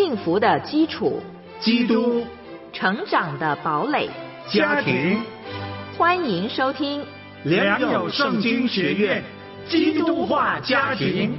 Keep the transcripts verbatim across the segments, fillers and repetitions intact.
幸福的基础， 基督成长的堡垒， 家庭。 欢迎收听良友圣经学院基督化家庭。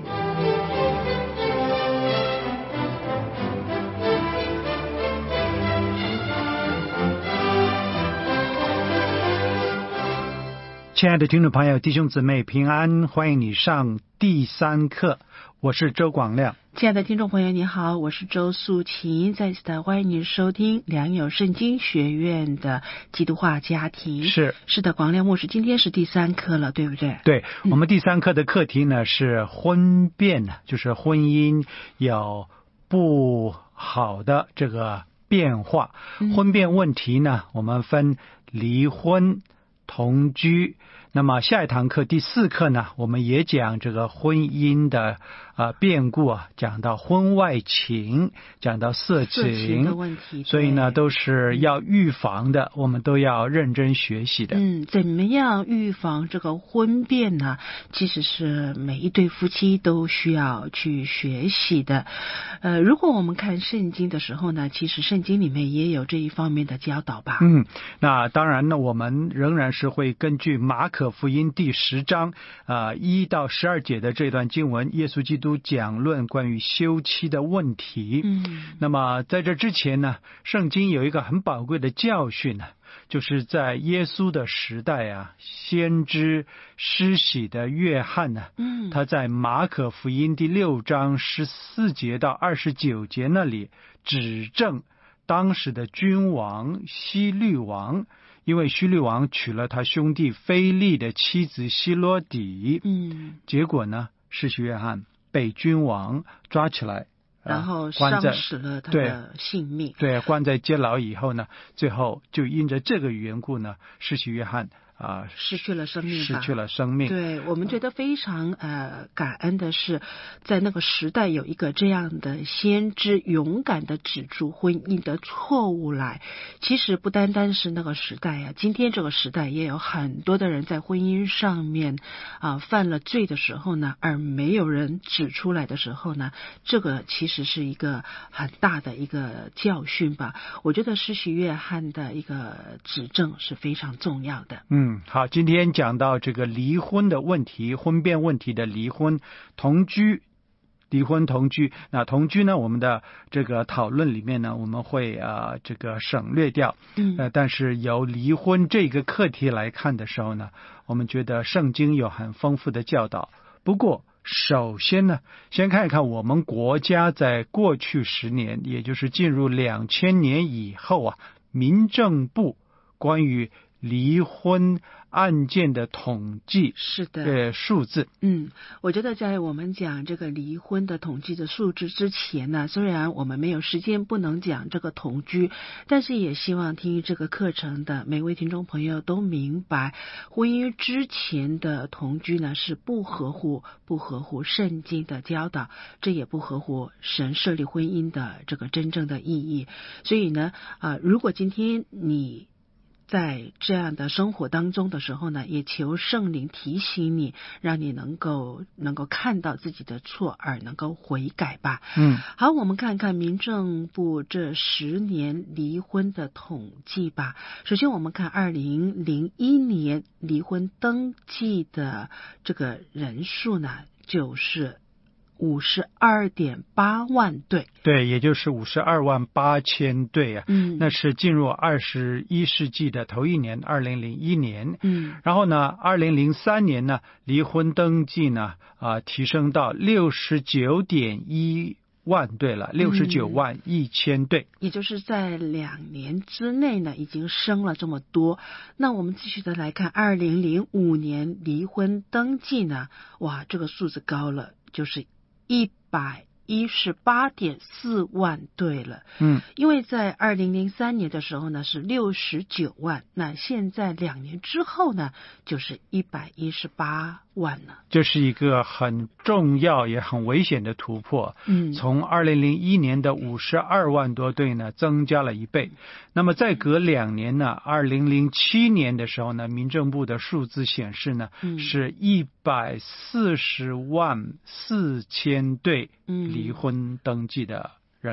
亲爱的听众朋友，弟兄姊妹平安，欢迎你上第三课，我是周广亮。 亲爱的听众朋友你好，我是周素琴，再次的欢迎你收听良友圣经学院的基督化家庭。 是是的，广亮牧师，今天是第三课了，对不对？ 对、 嗯、 我们第三课的课题呢是婚变，就是婚姻有不好的这个变化、嗯、婚变问题呢，我们分离婚、同居。那么下一堂课第四课呢，我们也讲这个婚姻的呃变故啊，讲到婚外情，讲到色情， 色情的问题， 所以呢都是要预防的、嗯、我们都要认真学习的。 嗯，怎么样预防这个婚变呢？其实是每一对夫妻都需要去学习的。呃，如果我们看圣经的时候呢，其实圣经里面也有这一方面的教导吧。 嗯，那当然呢，我们仍然是会根据马可福音第十章啊一到十二节的这段经文，耶稣基督讲论关于休妻的问题。 嗯， 那么在这之前呢，圣经有一个很宝贵的教训呢，就是在耶稣的时代啊，先知施洗的约翰呢， 嗯，他在马可福音第六章十四节到二十九节那里指证当时的君王希律王，因为希律王娶了他兄弟腓力的妻子希罗底， 嗯， 结果呢，施洗约翰被君王抓起来， 然后伤死了他的性命。 对，对，关在监牢以后呢，最后就因着这个缘故呢，施洗约翰啊、呃， 失去了生命， 失去了生命。 对，我们觉得非常呃感恩的是，在那个时代有一个这样的先知，勇敢的指出婚姻的错误来。其实不单单是那个时代啊，今天这个时代也有很多的人在婚姻上面啊、呃、犯了罪的时候呢，而没有人指出来的时候呢，这个其实是一个很大的一个教训吧。我觉得施洗约翰的一个指证是非常重要的。 嗯。好，今天讲到这个离婚的问题，婚变问题的离婚、同居、离婚同居。那同居呢，我们的这个讨论里面呢，我们会啊、呃、这个省略掉。 嗯， 呃，但是由离婚这个课题来看的时候呢，我们觉得圣经有很丰富的教导。不过，首先呢，先看一看我们国家在过去十年，也就是进入两千年以后啊，民政部关于离婚案件的统计是的呃数字。 嗯，我觉得在我们讲这个离婚的统计的数字之前呢，虽然我们没有时间不能讲这个同居，但是也希望听这个课程的每位听众朋友都明白，婚姻之前的同居呢是不合乎不合乎圣经的教导，这也不合乎神设立婚姻的这个真正的意义。所以呢啊、呃，如果今天你在这样的生活当中的时候呢，也求圣灵提醒你，让你能够能够看到自己的错而能够悔改吧。 嗯， 好，我们看看民政部这十年离婚的统计吧。首先我们看二零零一年离婚登记的这个人数呢，就是五十二点八万对， 对，也就是五十二万八千对啊。 嗯， 那是进入二十一世纪的头一年，二零零一年。 嗯， 然后呢，二零零三年呢，离婚登记呢啊、呃、提升到六十九点一万对了，六十九万一千对、 嗯，也就是在两年之内呢，已经升了这么多。那我们继续的来看，二零零五年离婚登记呢，哇，这个数字高了，就是一百一十八点四万对了。 嗯， 因为在二零零三年的时候呢是六十九万，那现在两年之后呢就是一百一十八万了。 这是一个很重要也很危险的突破。 嗯， 从二零零一年的五十二万多对呢，增加了一倍。那么再隔两年呢，二零零七年的时候呢，民政部的数字显示呢， 嗯、 是一百四十万四千对离婚登记的人口。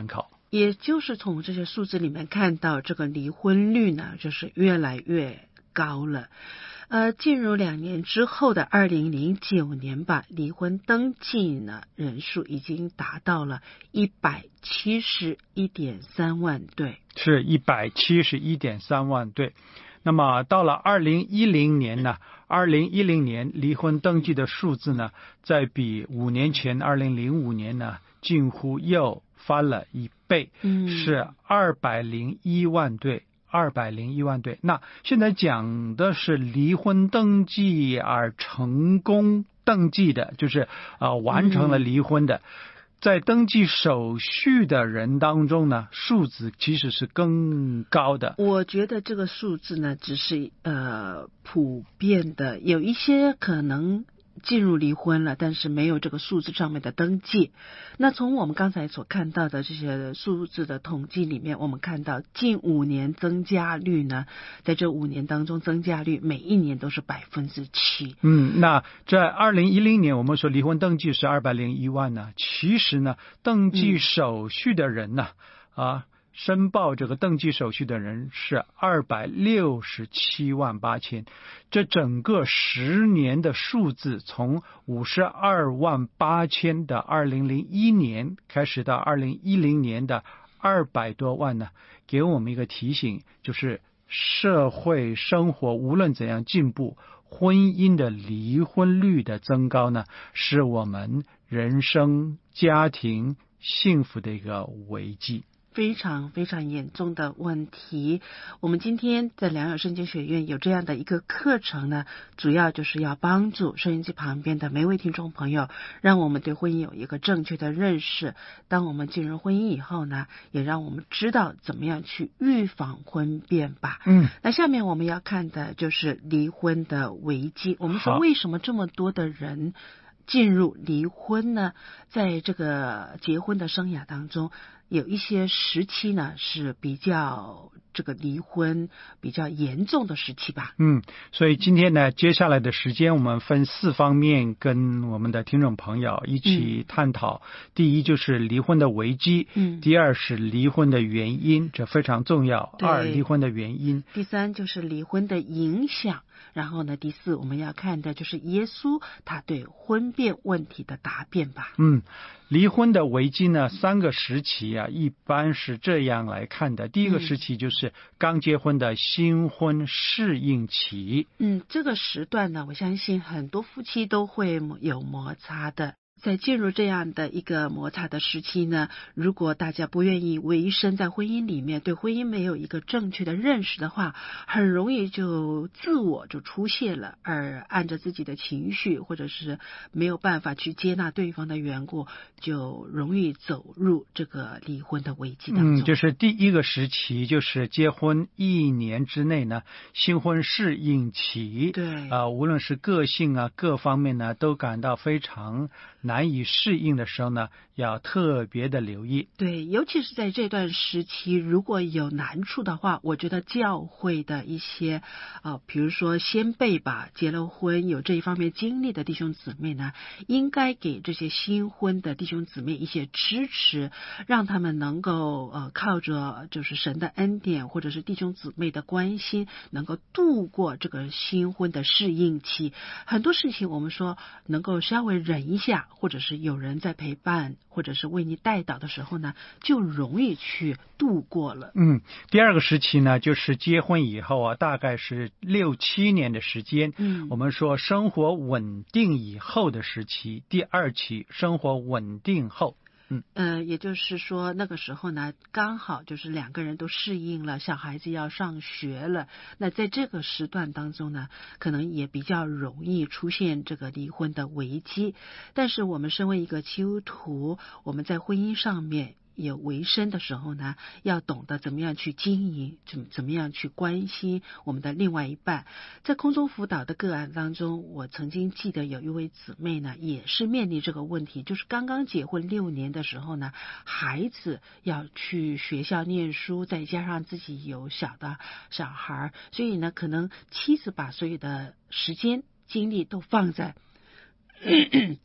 也就是从这些数字里面看到，这个离婚率呢，就是越来越高了。呃，进入两年之后的二零零九年吧，离婚登记呢人数已经达到了一百七十一点三万对， 是一百七十一点三万对。那么到了二零一零年呢，二零一零年离婚登记的数字呢，在比五年前二零零五年呢，近乎又翻了一倍， 嗯， 是二百零一万对。二百零一万对。那现在讲的是离婚登记而成功登记的，就是呃完成了离婚的。嗯，在登记手续的人当中呢，数字其实是更高的。 我觉得这个数字呢，只是呃普遍的，有一些可能进入离婚了，但是没有这个数字上面的登记。那从我们刚才所看到的这些数字的统计里面，我们看到近五年增加率呢，在这五年当中增加率每一年都是百分之七。 嗯，那在二零一零年我们说离婚登记是二百零一万呢，其实呢，登记手续的人呢，嗯、啊。申报这个登记手续的人是二百六十七万八千，这整个十年的数字从五十二万八千的二零零一年开始到二零一零年的二百多万呢，给我们一个提醒，就是社会生活无论怎样进步，婚姻的离婚率的增高呢，是我们人生家庭幸福的一个危机。 非常非常严重的问题。我们今天在良友圣经学院有这样的一个课程呢，主要就是要帮助收音机旁边的每位听众朋友，让我们对婚姻有一个正确的认识。当我们进入婚姻以后呢，也让我们知道怎么样去预防婚变吧。 嗯， 那下面我们要看的就是离婚的危机。我们说为什么这么多的人进入离婚呢？在这个结婚的生涯当中，有一些时期呢是比较这个离婚比较严重的时期吧。 嗯，所以今天呢，接下来的时间我们分四方面跟我们的听众朋友一起探讨。嗯、第一就是离婚的危机，嗯，第二是离婚的原因，这非常重要。二，离婚的原因。 第三就是离婚的影响。然后呢，第四我们要看的就是耶稣他对婚变问题的答辩吧。 嗯，离婚的危机呢，三个时期啊，一般是这样来看的。第一个时期就是刚结婚的新婚适应期。 嗯，这个时段呢，我相信很多夫妻都会有摩擦的。在进入这样的一个摩擦的时期呢，如果大家不愿意委身在婚姻里面，对婚姻没有一个正确的认识的话，很容易就自我就出现了，而按着自己的情绪或者是没有办法去接纳对方的缘故，就容易走入这个离婚的危机当中。 嗯，就是第一个时期，就是结婚一年之内呢，新婚适应期。 对， 啊、呃，无论是个性啊各方面呢，都感到非常难以适应的时候呢，要特别的留意。 对，尤其是在这段时期，如果有难处的话，我觉得教会的一些呃，比如说先辈吧，结了婚有这一方面经历的弟兄姊妹呢，应该给这些新婚的弟兄姊妹一些支持，让他们能够呃靠着就是神的恩典或者是弟兄姊妹的关心，能够度过这个新婚的适应期。很多事情我们说能够稍微忍一下，或者是有人在陪伴，或者是为你带导的时候呢，就容易去度过了。 嗯，第二个时期呢，就是结婚以后啊，大概是六七年的时间。嗯，我们说生活稳定以后的时期，第二期生活稳定后。嗯， 呃，也就是说那个时候呢，刚好就是两个人都适应了，小孩子要上学了。那在这个时段当中呢，可能也比较容易出现这个离婚的危机。但是我们身为一个基督徒，我们在婚姻上面有为生的时候呢，要懂得怎么样去经营，怎怎么样去关心我们的另外一半。在空中辅导的个案当中，我曾经记得有一位姊妹呢，也是面临这个问题，就是刚刚结婚六年的时候呢，孩子要去学校念书，再加上自己有小的小孩，所以呢，可能妻子把所有的时间精力都放在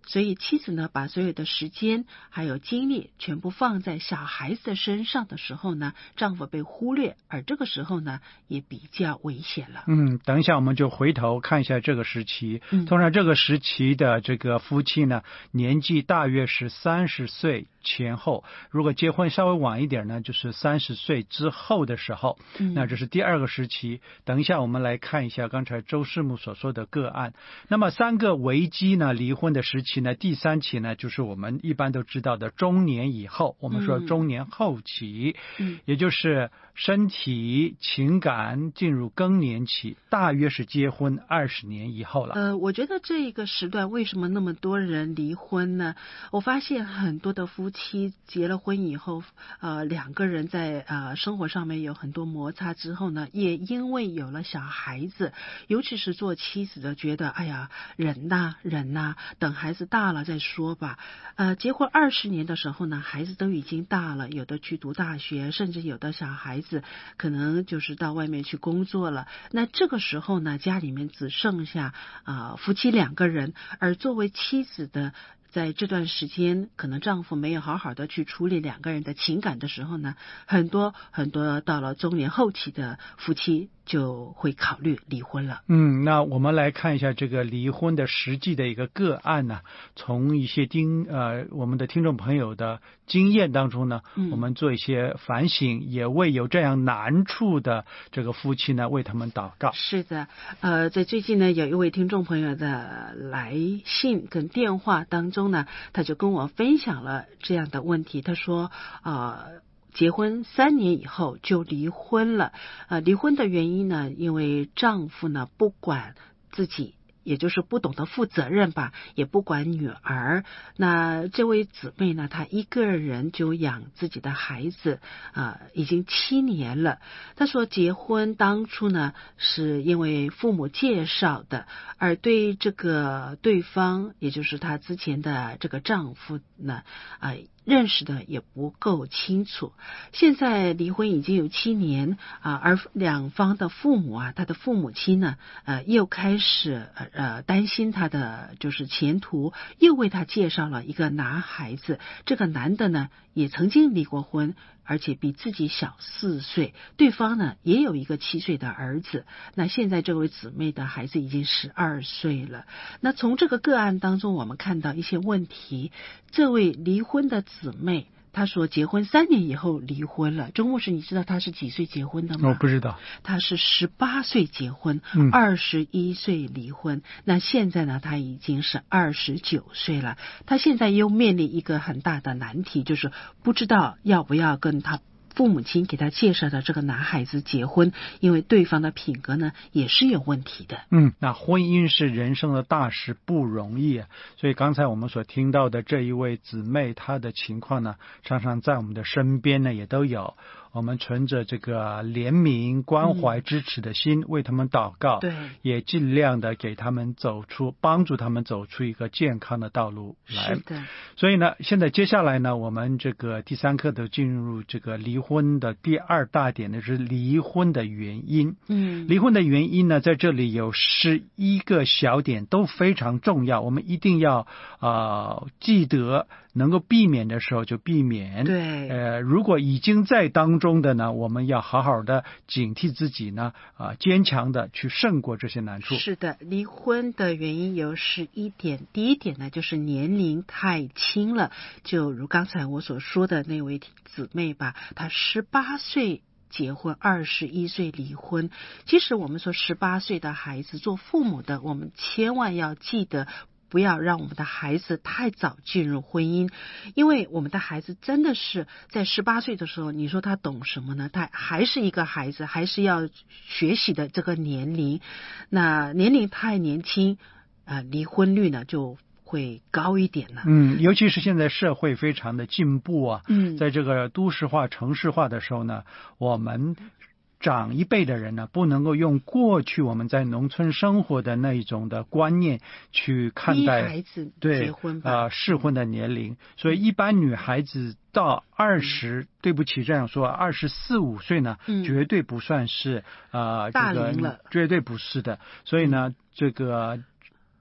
所以妻子呢，把所有的时间还有精力全部放在小孩子的身上的时候呢，丈夫被忽略，而这个时候呢，也比较危险了。 嗯，等一下我们就回头看一下这个时期。 嗯， 通常这个时期的这个夫妻呢，年纪大约是三十岁前后，如果结婚稍微晚一点呢，就是三十岁之后的时候。 嗯， 那这是第二个时期。等一下我们来看一下刚才周师母所说的个案。那么三个危机呢，离婚的时期呢，第三期呢，就是我们一般都知道的中年以后，我们说中年后期， 嗯， 也就是身体情感进入更年期，大约是结婚二十年以后了。 呃，我觉得这个时段为什么那么多人离婚呢？我发现很多的夫妻结了婚以后，呃，两个人在呃生活上面有很多摩擦之后呢，也因为有了小孩子，尤其是做妻子的觉得，哎呀，忍呐忍呐，等孩子大了再说吧。呃，结婚二十年的时候呢，孩子都已经大了，有的去读大学，甚至有的小孩子可能就是到外面去工作了。那这个时候呢，家里面只剩下啊、呃、夫妻两个人，而作为妻子的，在这段时间，可能丈夫没有好好的去处理两个人的情感的时候呢，很多很多到了中年后期的夫妻就会考虑离婚了。 嗯，那我们来看一下这个离婚的实际的一个个案呢，从一些听呃我们的听众朋友的经验当中呢， 嗯， 我们做一些反省，也为有这样难处的这个夫妻呢，为他们祷告。 是的，呃，在最近呢，有一位听众朋友的来信跟电话当中呢，他就跟我分享了这样的问题。他说，呃。结婚三年以后就离婚了，呃，离婚的原因呢，因为丈夫呢不管自己，也就是不懂得负责任吧，也不管女儿。那这位姊妹呢，她一个人就养自己的孩子，啊、呃，已经七年了。她说结婚当初呢，是因为父母介绍的，而对这个对方，也就是她之前的这个丈夫呢，啊、呃。认识的也不够清楚，现在离婚已经有七年啊，而两方的父母啊，他的父母亲呢，呃，又开始呃担心他的就是前途，又为他介绍了一个男孩子。这个男的呢，也曾经离过婚，而且比自己小四岁，对方呢也有一个七岁的儿子。那现在这位姊妹的孩子已经十二岁了。那从这个个案当中，我们看到一些问题。这位离婚的姊妹，她说结婚三年以后离婚了。周牧师，你知道她是几岁结婚的吗？ 我不知道。 她是十八岁结婚，二十一岁离婚。那现在呢，她已经是二十九岁了。她现在又面临一个很大的难题，就是不知道要不要跟她父母亲给他介绍的这个男孩子结婚，因为对方的品格呢也是有问题的。 嗯，那婚姻是人生的大事，不容易啊。所以刚才我们所听到的这一位姊妹，她的情况呢，常常在我们的身边呢也都有。我们存着这个怜悯、关怀、支持的心，嗯、为他们祷告， 对， 也尽量的给他们走出，帮助他们走出一个健康的道路来。 是的。 所以呢，现在接下来呢，我们这个第三课的进入这个离婚的第二大点呢，是离婚的原因。 嗯， 离婚的原因呢，在这里有十一个小点，都非常重要，我们一定要呃记得。能够避免的时候就避免。 对， 呃，如果已经在当中的呢，我们要好好的警惕自己呢，啊、呃，坚强的去胜过这些难处。 是的，离婚的原因有十一点。第一点呢，就是年龄太轻了，就如刚才我所说的那位姊妹吧，她十八岁结婚，二十一岁离婚。其实我们说十八岁的孩子，做父母的，我们千万要记得。不要让我们的孩子太早进入婚姻，因为我们的孩子真的是在十八岁的时候，你说他懂什么呢？他还是一个孩子，还是要学习的这个年龄。那年龄太年轻，啊、呃，离婚率呢就会高一点了。 嗯，尤其是现在社会非常的进步啊， 嗯， 在这个都市化、城市化的时候呢，我们。长一辈的人呢，不能够用过去我们在农村生活的那一种的观念去看待孩子对结婚吧， 呃适婚的年龄。所以一般女孩子到二十、嗯，对不起这样说，二十四五岁呢、嗯，绝对不算是呃大龄了， 这个绝对不是的。所以呢，嗯、这个。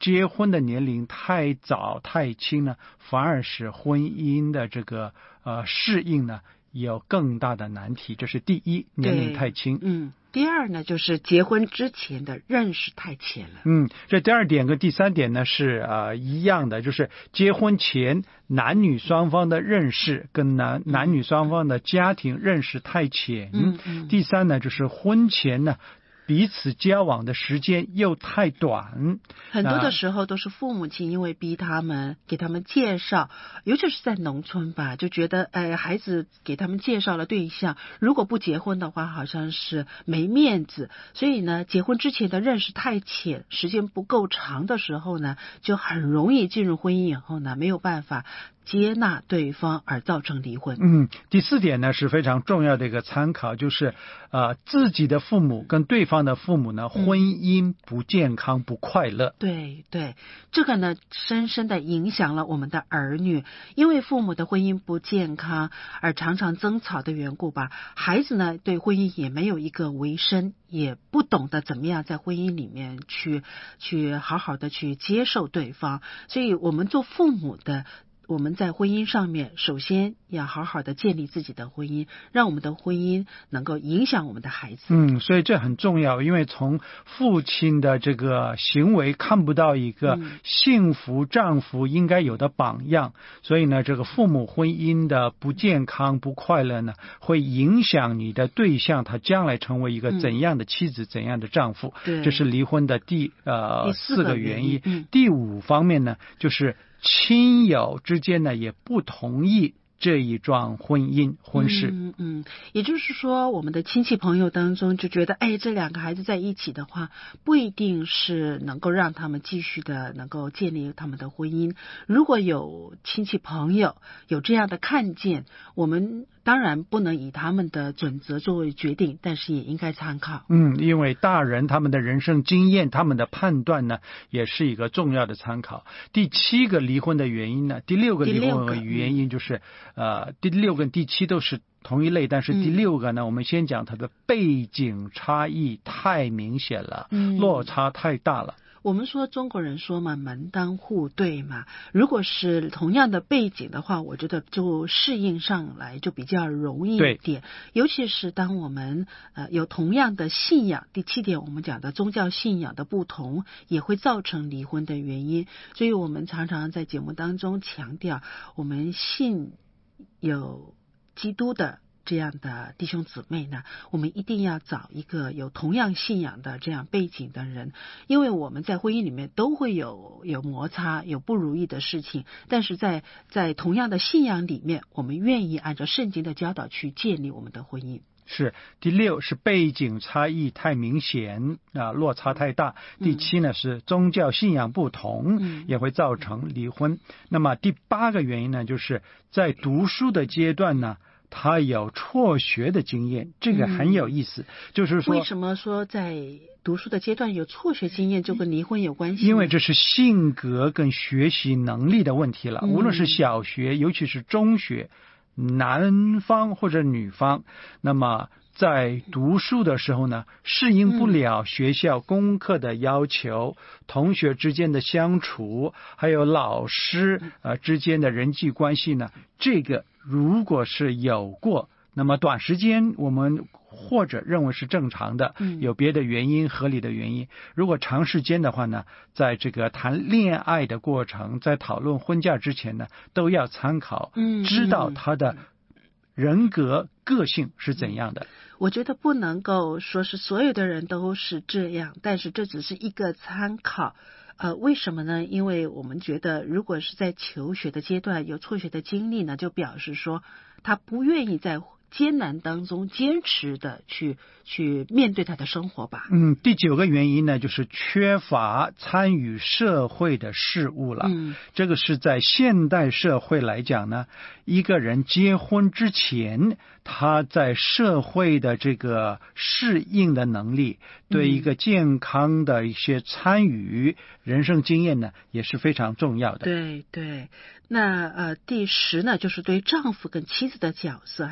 结婚的年龄太早太轻呢，反而使婚姻的这个呃适应呢有更大的难题。这是第一，年龄太轻。 嗯。第二呢，就是结婚之前的认识太浅了。 嗯，这第二点跟第三点呢是呃一样的，就是结婚前男女双方的认识跟男男女双方的家庭认识太浅。 嗯嗯。 第三呢，就是婚前呢彼此交往的时间又太短， 很多的时候都是父母亲因为逼他们给他们介绍，尤其是在农村吧，就觉得呃孩子给他们介绍了对象，如果不结婚的话好像是没面子，所以呢结婚之前的认识太浅，时间不够长的时候呢，就很容易进入婚姻以后呢没有办法接纳对方而造成离婚。 嗯，第四点呢是非常重要的一个参考，就是呃自己的父母跟对方的父母呢，婚姻不健康、不快乐。 对对，这个呢深深的影响了我们的儿女，因为父母的婚姻不健康而常常争吵的缘故吧，孩子呢对婚姻也没有一个维生，也不懂得怎么样在婚姻里面去去好好的去接受对方，所以我们做父母的，我们在婚姻上面首先要好好的建立自己的婚姻，让我们的婚姻能够影响我们的孩子。 嗯，所以这很重要，因为从父亲的这个行为看不到一个幸福丈夫应该有的榜样，嗯、所以呢，这个父母婚姻的不健康、不快乐呢，会影响你的对象他将来成为一个怎样的妻子、嗯、怎样的丈夫。这是离婚的第呃第四个原因。 嗯、 第五方面呢，就是亲友之间呢也不同意这一桩婚姻婚事。 嗯嗯，也就是说我们的亲戚朋友当中就觉得，哎，这两个孩子在一起的话不一定是能够让他们继续的能够建立他们的婚姻。如果有亲戚朋友有这样的看见，我们当然不能以他们的准则作为决定，但是也应该参考。 嗯，因为大人他们的人生经验，他们的判断呢也是一个重要的参考。第七个离婚的原因呢，第六个离婚的原因就是呃，第六跟第七都是同一类，但是第六个呢，嗯、我们先讲它的背景差异太明显了，嗯、落差太大了。 我们说中国人说嘛，门当户对嘛，如果是同样的背景的话，我觉得就适应上来就比较容易一点，尤其是当我们呃有同样的信仰，第七点我们讲的宗教信仰的不同也会造成离婚的原因，所以我们常常在节目当中强调，我们信有基督的这样的弟兄姊妹呢，我们一定要找一个有同样信仰的这样背景的人，因为我们在婚姻里面都会有有摩擦，有不如意的事情，但是在在同样的信仰里面，我们愿意按照圣经的教导去建立我们的婚姻。 是第六是背景差异太明显啊，落差太大。第七呢、嗯、是宗教信仰不同、嗯、也会造成离婚。那么第八个原因呢，就是在读书的阶段呢，他有辍学的经验，这个很有意思、嗯、就是说为什么说在读书的阶段有辍学经验就跟离婚有关系？ 因为这是性格跟学习能力的问题了、嗯、无论是小学尤其是中学，男方或者女方，那么在读书的时候呢，适应不了学校功课的要求、嗯、同学之间的相处，还有老师呃之间的人际关系呢，这个如果是有过，那么短时间我们或者认为是正常的，有别的原因、合理的原因。如果长时间的话呢，在这个谈恋爱的过程，在讨论婚嫁之前呢，都要参考，知道他的人格、个性是怎样的。 我觉得不能够说是所有的人都是这样，但是这只是一个参考。呃，为什么呢？因为我们觉得，如果是在求学的阶段有辍学的经历呢，就表示说他不愿意在艰难当中坚持的去去面对他的生活吧。 嗯，第九个原因呢，就是缺乏参与社会的事物了。嗯，这个是在现代社会来讲呢，一个人结婚之前，他在社会的这个适应的能力，对一个健康的一些参与、嗯、人生经验呢，也是非常重要的。 对对，那呃，第十呢，就是对丈夫跟妻子的角色还有义务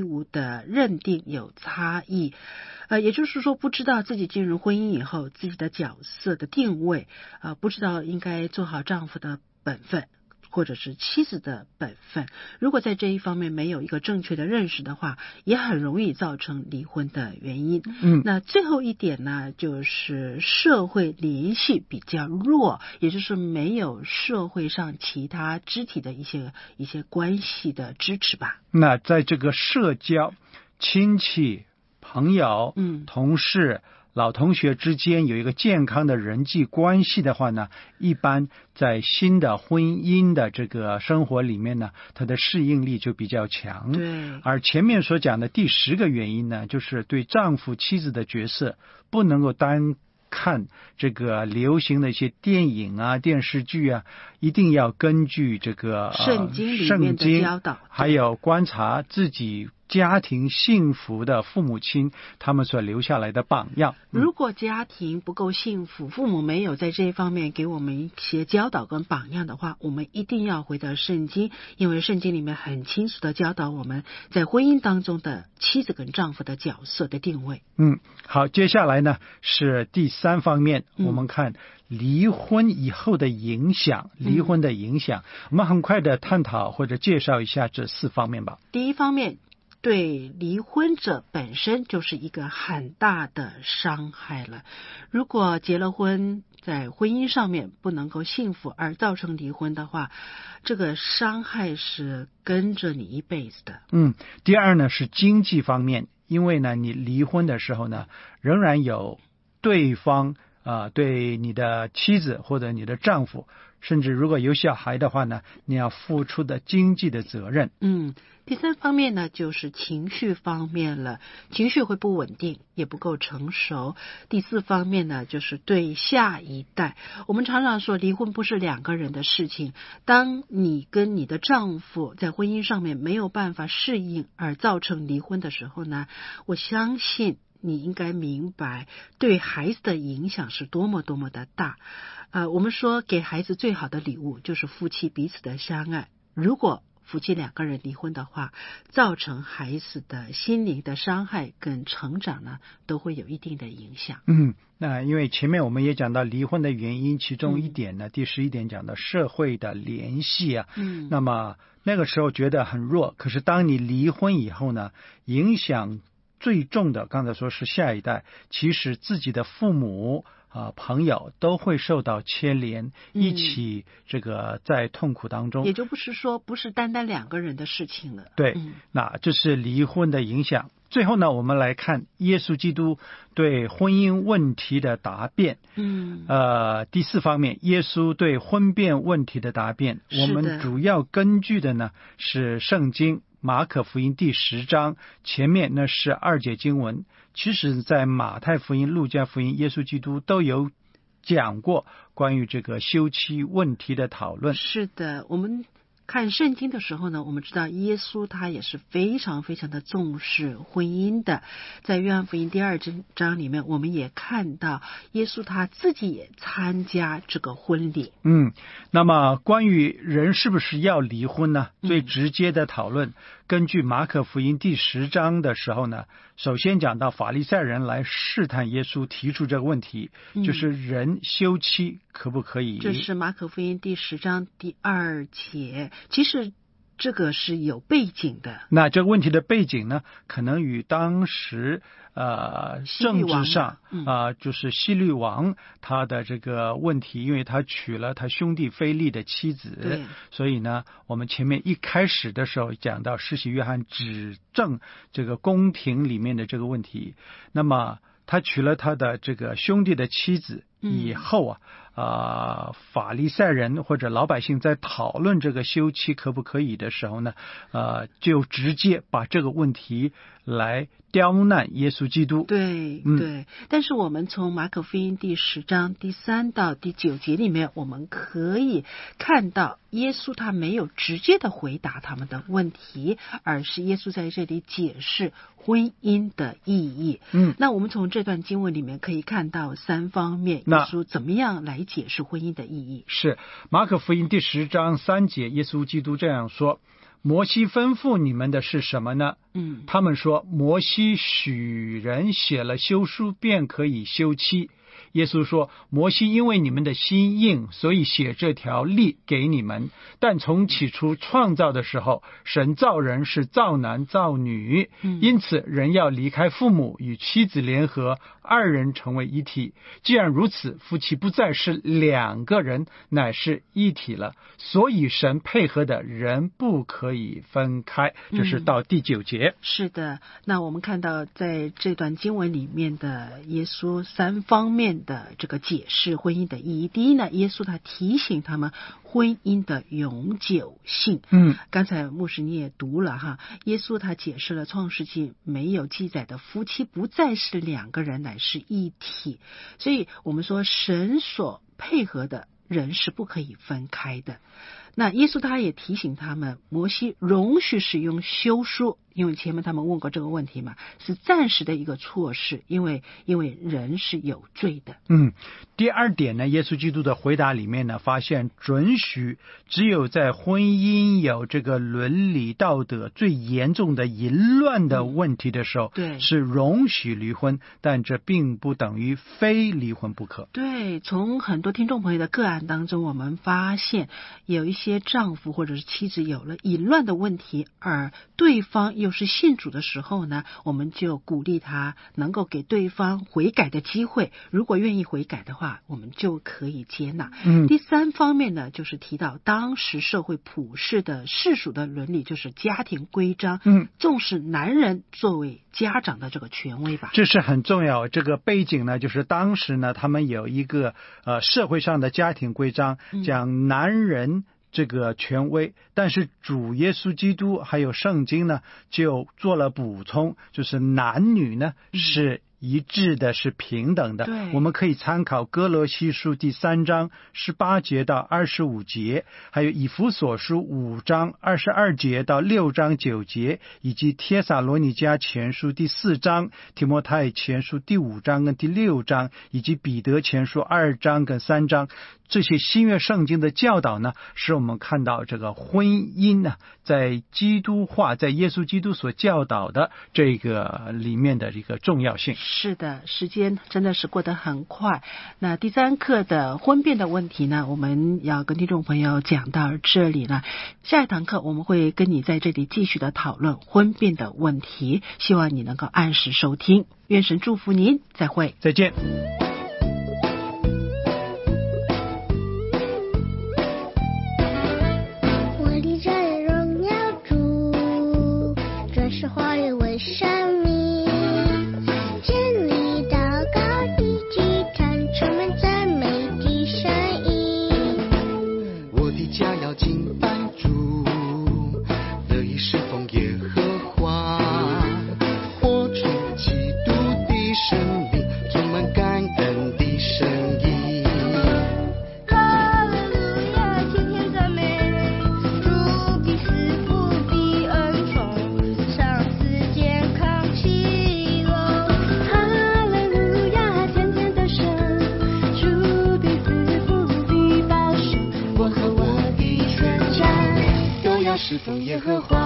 务的认定有差异。呃，也就是说，不知道自己进入婚姻以后自己的角色的定位，呃，不知道应该做好丈夫的本分，或者是妻子的本分。如果在这一方面没有一个正确的认识的话，也很容易造成离婚的原因。 嗯， 那最后一点呢，就是社会联系比较弱，也就是没有社会上其他肢体的一些一些关系的支持吧。 那在这个社交、亲戚、朋友、 嗯， 同事、老同学之间有一个健康的人际关系的话呢，一般在新的婚姻的这个生活里面呢，它的适应力就比较强。 对。 而前面所讲的第十个原因呢，就是对丈夫妻子的角色不能够单看这个流行的一些电影啊、电视剧啊，一定要根据这个圣经里面的教导， 还有观察自己家庭幸福的父母亲他们所留下来的榜样。 嗯、如果家庭不够幸福，父母没有在这一方面给我们一些教导跟榜样的话，我们一定要回到圣经，因为圣经里面很清楚的教导我们在婚姻当中的妻子跟丈夫的角色的定位。 嗯，好，接下来呢是第三方面， 嗯、 我们看离婚以后的影响，离婚的影响，嗯、我们很快的探讨或者介绍一下这四方面吧。 第一方面，对离婚者本身就是一个很大的伤害了。如果结了婚，在婚姻上面不能够幸福而造成离婚的话，这个伤害是跟着你一辈子的。 嗯，第二呢是经济方面，因为呢你离婚的时候呢，仍然有对方啊、呃、对你的妻子或者你的丈夫，甚至如果有小孩的话呢，你要付出的经济的责任。 嗯，第三方面呢，就是情绪方面了，情绪会不稳定，也不够成熟。第四方面呢，就是对下一代。我们常常说，离婚不是两个人的事情。当你跟你的丈夫在婚姻上面没有办法适应而造成离婚的时候呢，我相信你应该明白对孩子的影响是多么多么的大。呃，我们说给孩子最好的礼物就是夫妻彼此的相爱。如果夫妻两个人离婚的话，造成孩子的心灵的伤害跟成长呢，都会有一定的影响。 嗯，那因为前面我们也讲到离婚的原因，其中一点呢，嗯、第十一点讲到社会的联系啊。 嗯， 那么那个时候觉得很弱，可是当你离婚以后呢，影响最重的，刚才说是下一代，其实自己的父母啊、呃、朋友都会受到牵连，一起这个在痛苦当中。 也就不是说不是单单两个人的事情了。 对， 嗯、 那这是离婚的影响。最后呢，我们来看耶稣基督对婚姻问题的答辩。 嗯， 呃，第四方面，耶稣对婚变问题的答辩，我们主要根据的呢是圣经马可福音第十章前面那是二节经文，其实在马太福音、路加福音，耶稣基督都有讲过关于这个休妻问题的讨论。 是的，我们看圣经的时候呢，我们知道耶稣他也是非常非常的重视婚姻的。在约翰福音第二章里面，我们也看到耶稣他自己也参加这个婚礼。 嗯，那么关于人是不是要离婚呢？最直接的讨论，嗯、根据马可福音第十章的时候呢，首先讲到法利赛人来试探耶稣，提出这个问题，嗯、就是人休妻可不可以？ 这是马可福音第十章第二节。其实这个是有背景的。 那这个问题的背景呢，可能与当时呃政治上啊、 嗯呃，就是希律王他的这个问题，因为他娶了他兄弟腓力的妻子，所以呢，我们前面一开始的时候讲到施洗约翰指证这个宫廷里面的这个问题，那么他娶了他的这个兄弟的妻子以后啊。嗯啊、呃，法利赛人或者老百姓在讨论这个休妻可不可以的时候呢，呃，就直接把这个问题来刁难耶稣基督。 对、嗯、对，但是我们从马可福音第十章第三到第九节里面，我们可以看到耶稣他没有直接的回答他们的问题，而是耶稣在这里解释婚姻的意义。 嗯， 那我们从这段经文里面可以看到三方面，耶稣怎么样来解释婚姻的意义。 是马可福音第十章三节，耶稣基督这样说： 摩西吩咐你们的是什么呢？ 嗯， 他们说，摩西许人写了休书，便可以休妻。耶稣说，摩西因为你们的心硬，所以写这条例给你们，但从起初创造的时候，神造人是造男造女，因此人要离开父母，与妻子联合，二人成为一体。既然如此，夫妻不再是两个人，乃是一体了。所以神配合的人不可以分开。这是到第九节。 嗯，是的，那我们看到在这段经文里面的耶稣三方面的这个解释婚姻的意义。第一呢，耶稣他提醒他们婚姻的永久性。 嗯， 刚才牧师你也读了哈，耶稣他解释了创世纪没有记载的夫妻不再是两个人，乃是一体。所以我们说神所配合的人是不可以分开的。那耶稣他也提醒他们，摩西容许使用休书，因为前面他们问过这个问题嘛，是暂时的一个措施，因为因为人是有罪的。 嗯，第二点呢，耶稣基督的回答里面呢，发现准许只有在婚姻有这个伦理道德最严重的淫乱的问题的时候， 嗯，对， 是容许离婚，但这并不等于非离婚不可。 对，从很多听众朋友的个案当中，我们发现有一些丈夫或者是妻子有了淫乱的问题，而对方又是信主的时候呢，我们就鼓励他能够给对方悔改的机会，如果愿意悔改的话，我们就可以接纳。 嗯， 第三方面呢，就是提到当时社会普世的世俗的伦理，就是家庭规章， 嗯， 重视男人作为家长的这个权威吧。 这是很重要。这个背景呢，就是当时呢，他们有一个呃社会上的家庭规章，讲男人这个权威，但是主耶稣基督还有圣经呢，就做了补充，就是男女呢是一致的，是平等的。 对， 我们可以参考哥罗西书第三章十八节到二十五节，还有以弗所书五章二十二节到六章九节，以及帖撒罗尼迦前书第四章、提摩太前书第五章跟第六章，以及彼得前书二章跟三章。这些新约圣经的教导呢，使我们看到这个婚姻呢，在基督化，在耶稣基督所教导的这个里面的一个重要性。 是的，时间真的是过得很快。那第三课的婚变的问题呢，我们要跟听众朋友讲到这里了。下一堂课我们会跟你在这里继续的讨论婚变的问题，希望你能够按时收听。愿神祝福您，再会， 再见。 是花语为生命，建立祷告地祭坛，充满赞美的声音。 我的家要敬拜主，乐意侍奉耶和华，活出基督的生命，充满感恩的声音。 哈利路亚，天天赞美主的赐福的恩宠。 侍奉耶和华，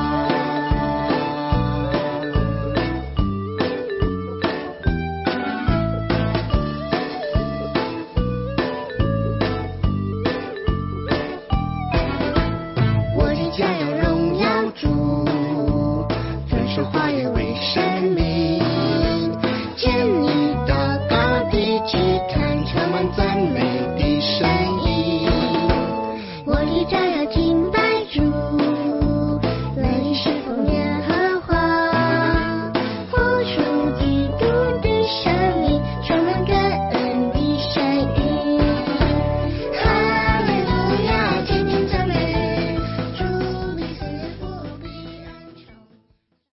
我的家要荣耀主，遵守话语为生命，建立祷告的祭坛，充满赞美的声音。我的家要敬